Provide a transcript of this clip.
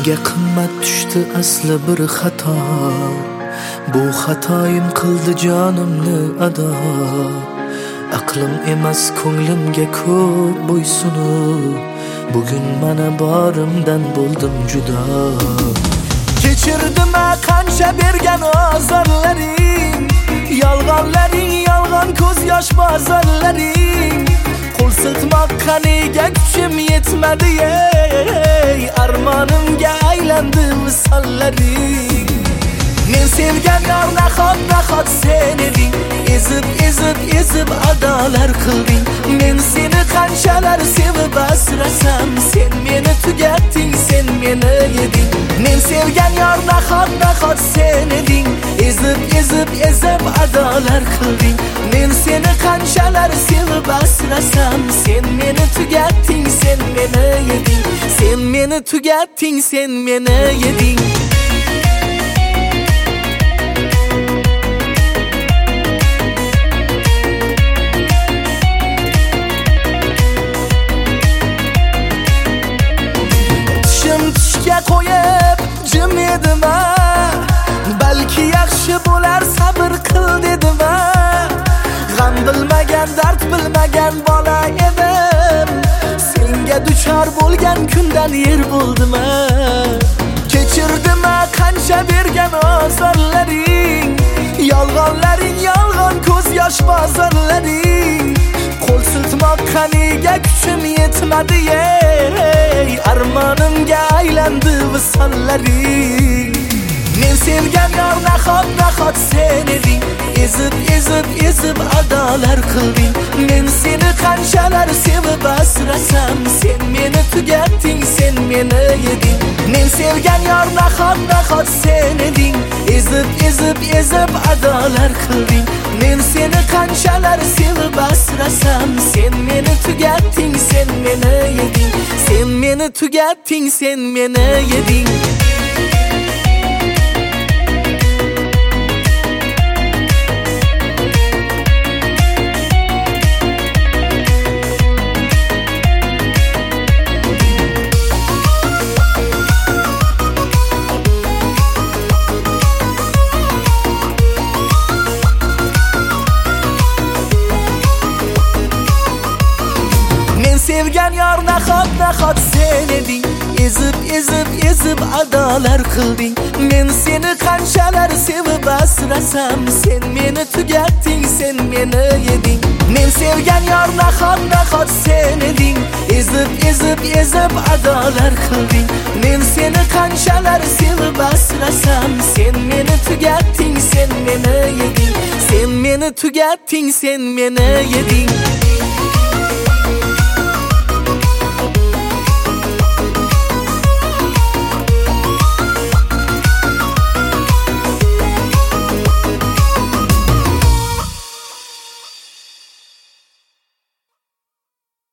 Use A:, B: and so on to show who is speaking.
A: Menga qimmat tushdi asli bir xato. Bu xatoyim qildi jonimni ado. Aqlim emas ko'nglimga ko'p bo'ysunib, bugun mana borimdan bo'ldim judo. Kechirdim qancha bergan ozorlaring, yolg'onlaring, yolg'on ko'z yosh bozorlaring. Qo'l siltmoqqa nega kuchim yetmadi ey, armonimga aylandi visollaring. Men sevgan yor nahot sen eding, ezib adolar qilding. Men seni qanchalar sevib asrasam, sen meni tugatding, sen meni yeding. Men sevgan yor nahot sen eding, ezib adolar qilding. Men seni qanchalar sevib asrasam, sen meni tugatding, sen meni yeding. Sen meni tugatding, sen meni yeding. Tushga qo'yib jim edim, balki yaxshi bo'lar sabr qil dedim. G'am bilmagan, dard bilmagan bola edim. Senga duchor bo'lgan kundan yer bo'ldim. Kechirdim qancha bergan ozorlaring, yolg'onlaring, yolg'on ko'z yosh bozorlaring. Qo'l siltmoqqa nega kuchim yetmadi ey, armonimga aylandi visollaring. Men sevgan yor nahot sen eding, ezib adolar qilding. Men seni qanchalar sevib asrasam, sen meni tugatding, sen meni yeding. Men sevgan yor nahot sen eding, ezib adolar qilding. Men seni qanchalar sevib asrasam, sen meni tugatding, sen meni yeding. Sen meni tugatding, sen meni yeding. Sevgan yor nahot sen eding, ezib adolar qilding. Men seni qanchalar sevib asrasam, sen meni tugatding, sen meni yeding. Men sevgan yor nahot sen eding, ezib adolar qilding. Men seni qanchalar sevib asrasam, sen meni tugatding, sen meni yeding. Sen meni tugatding, sen meni yeding.